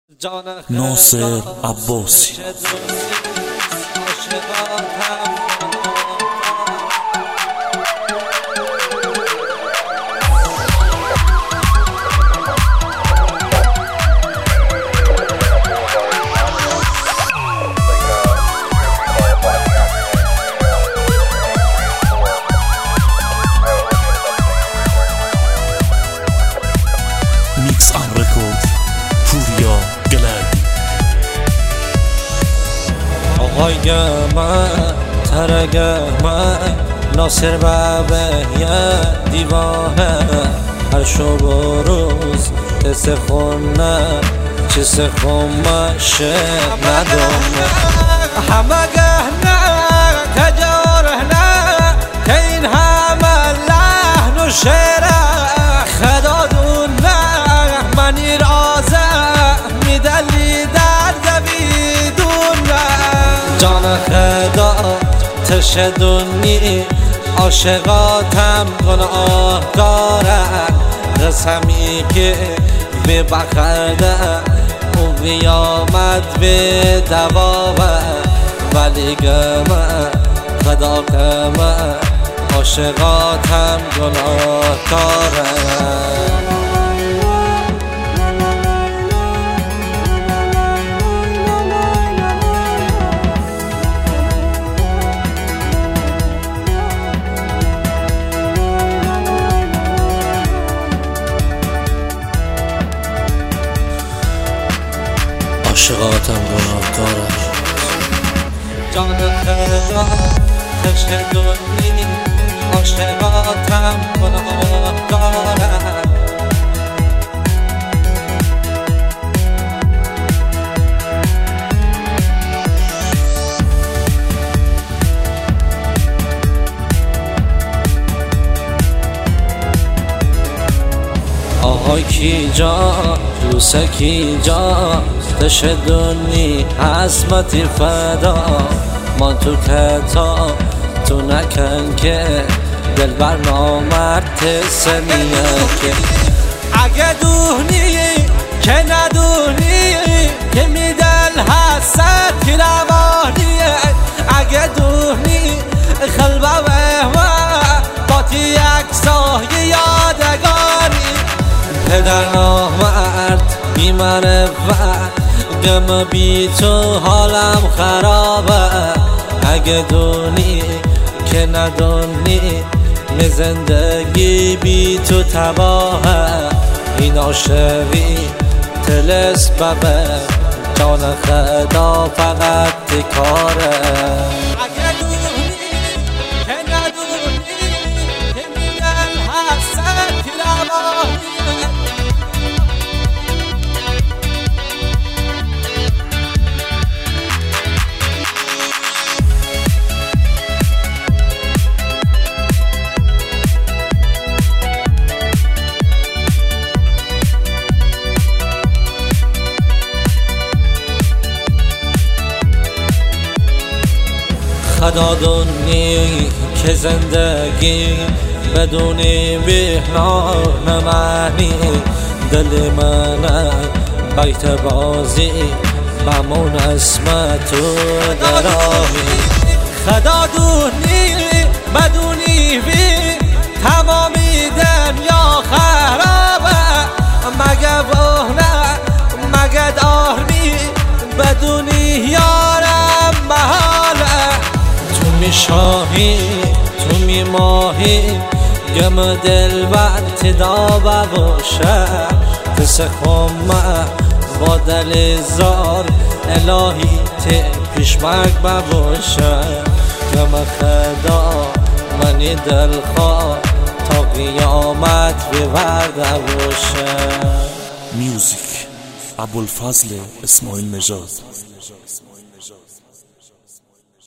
ناصر عباسی. میکس ام رکورد پوریا گلردی. آقای من ترگ من ناصر بابه یه دیوانه، هر شب و روز دست خونه چیز خمشه ندونه، همه گهنه تجاره که این همه لحن و شعره خدا دونه منی رازه میدلی درد بیدونه، جان خدا تشدونی عاشقاتم گناه دارن، قسمی که به بخرده او بیامد به دوابه، ولی گمه خدا گمه عاشقاتم گناه دارن. عاشقاتم گناهکارم، جان خدا تشدونی عاشقاتم گناهکارم، آهای کی جان دوسته کی جان تشدونی عظمتی فدا، ما تو کتاب تو نکن که دل بر نامرد سمیه، که اگه دونی که ندونی که میدل حسد که روانیه، اگه دونی خلبه و باتی یک سایه یادگاری، پدر نامرد بی معرفت گم بی تو حالم خرابه، اگه دونی که ندونی می زندگی بی تو تباهه، این عاشقی طلسمه جان خدا فقط کاره، اگه دونی که ندونی که میگن حسد که روانیه، خدا دونی که زندگی بدونی بهنام معنی، دل من بیت بازی بمون اسمت و درامی، خدا دونی بدونی بی تمامی دنیا خرابه، مگه بونه مگه دارمی بدونی یارم محاله، تو می شاهی تو می ماهی گم دل بر تدابه باشه، تس خمه با دل زار الهی تی پیشمک باشه، گم خدا منی دل خواه تا قیامت بورده باشه. میوزیک ابوالفضل اسماعیل نژاد.